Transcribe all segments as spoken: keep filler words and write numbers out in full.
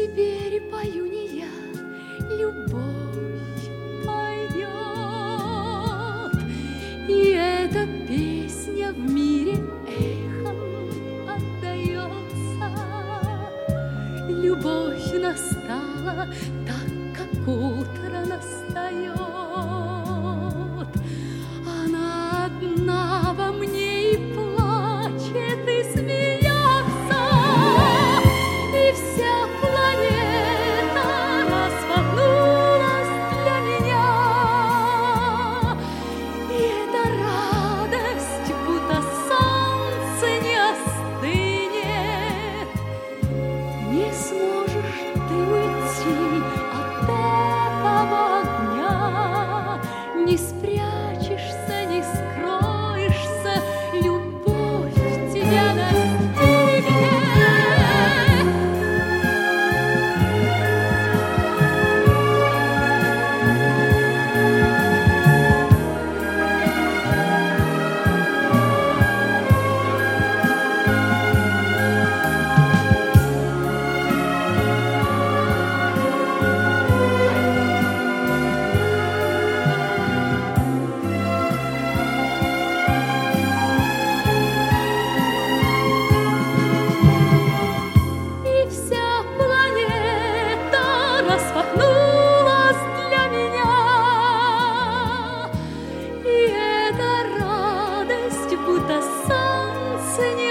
Теперь пою не я, любовь поет, и эта песня в мире эхом отдается. Любовь настала так, как утро настает. Она одна во мне и плачет, и смеется, и вся планета распахнулась для меня. И эта радость, будто солнце не остынет. Не сможешь ты уйти от этого огня, не спрячешься, не скроешься, любовь тебя настигнет. И вся планета распахнулась для меня. И эта радость, будто солнце не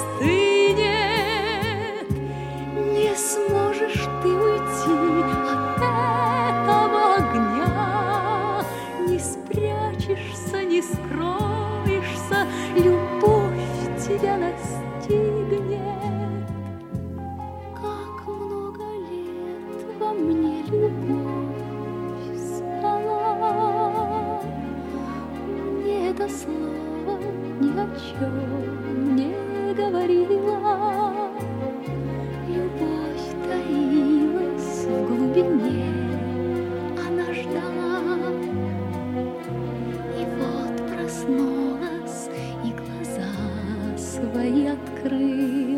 остынет. Не сможешь ты уйти от этого огня, не спрячешься, не скроешься, любовь тебя настигнет. Как много лет во мне любовь спала, мне это слово ни о чем не говорила. Любовь таилась в глубине, она ждала. И вот проснулась, и глаза свои открыла.